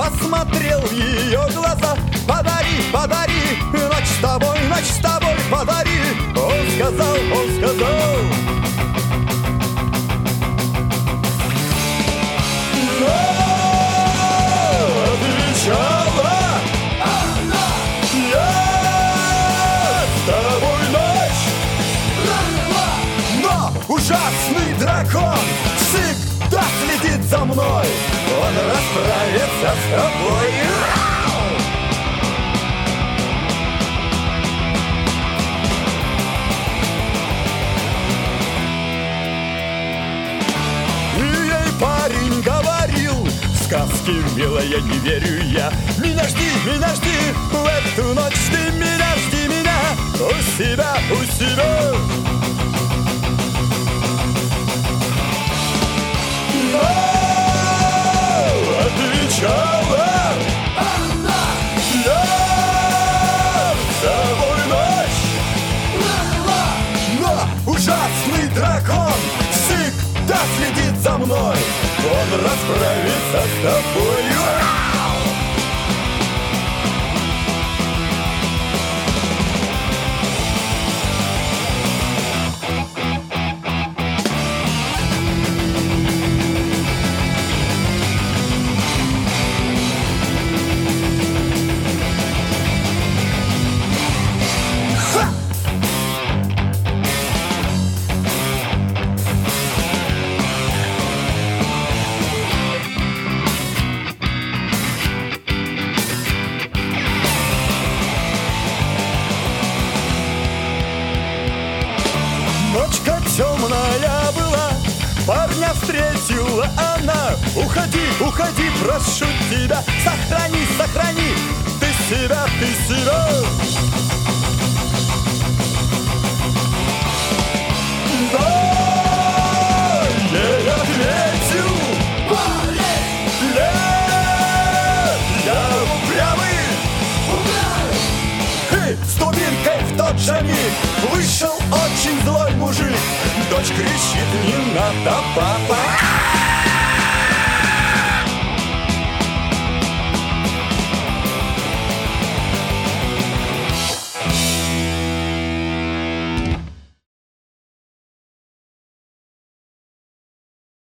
посмотрел в ее глаза. Подари, подари, ночь с тобой подари. Он сказал, отвечала: я с тобой ночь. Но ужасный дракон всегда следит за мной. Он расправится с тобой. Парень говорил: сказки, милая, не верю я. Меня жди, в эту ночь ты меня жди, меня у себя, Но отвечала: я с тобой ночь. Но ужасный дракон всегда следит за мной. Он расправится с тобой. Ночка темная была, парня встретила она. Уходи, прошу тебя, сохрани ты себя. Но ей ответил: нет, я упрямый. И с дубинкой в тот же миг вышел очень злой мужик. Дочь кричит: не надо, папа.